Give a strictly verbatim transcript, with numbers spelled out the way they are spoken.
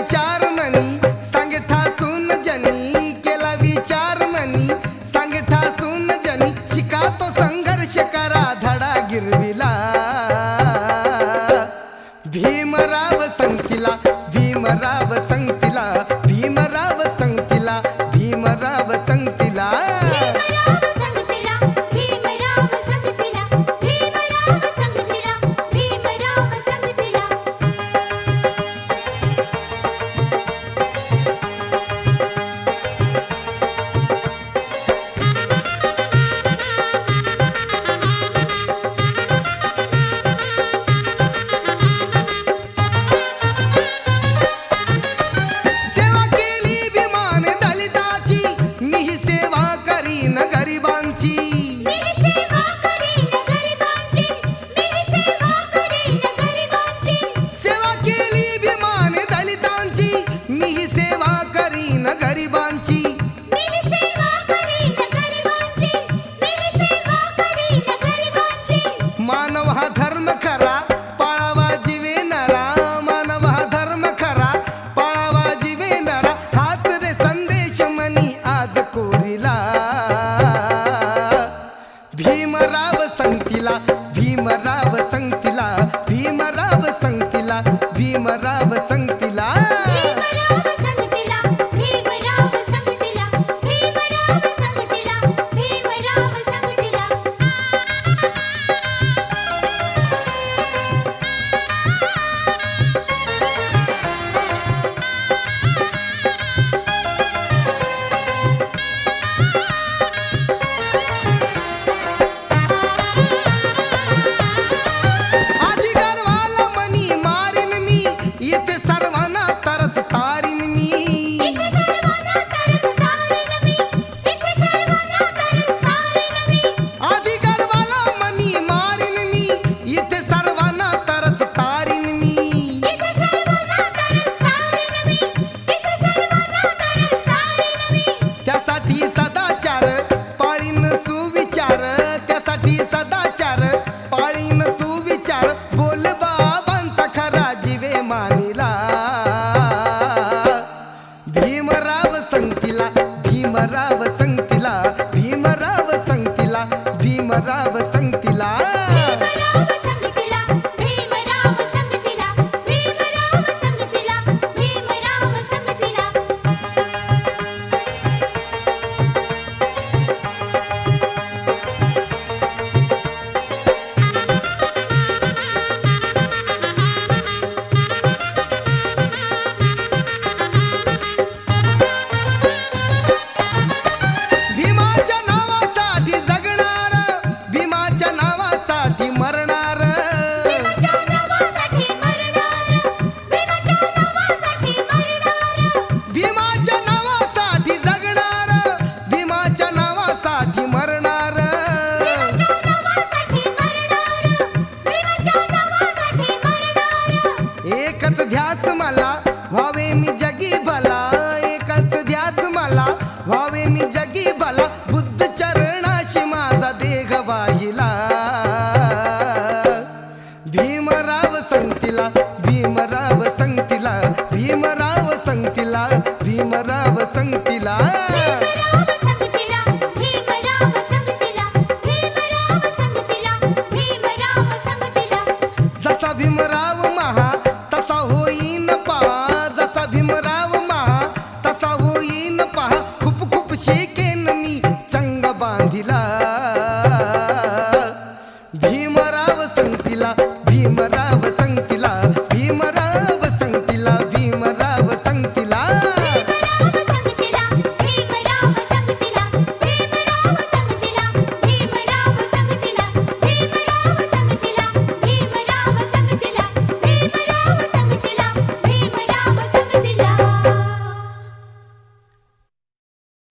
विचार मनी सांगे ठासून जनी, केला विचार मनी सांगे ठासून जनी, शिका तो संघर्ष करा धडा गिरविला. भीमराव संगतीला भीमराव संगतीला भीमराव संगतीला भीमराव संगतीला. मानव हा धर्म खरा पाळावा जीवे नरा, मानव हा धर्म खरा पाळावा जीवे नरा, हाच रे संदेश मनी आज कोरिला. भीमराव संगतीला भीमराव संगतीला भीमराव संगतीला भीमराव संगतीला. भीमराव संगतीला भीमराव संगतीला भीमराव संगतीला भीमराव संगतीला. एकच ध्यास मला व्हावे मी जगी भला, एकच ध्यास मला व्हावे मी जगी भला, बुद्ध चरणाशी माझा देह वाहिला. भीमराव संगतीला भीमराव संगतीला भीमराव संगतीला भीमराव संगतीला.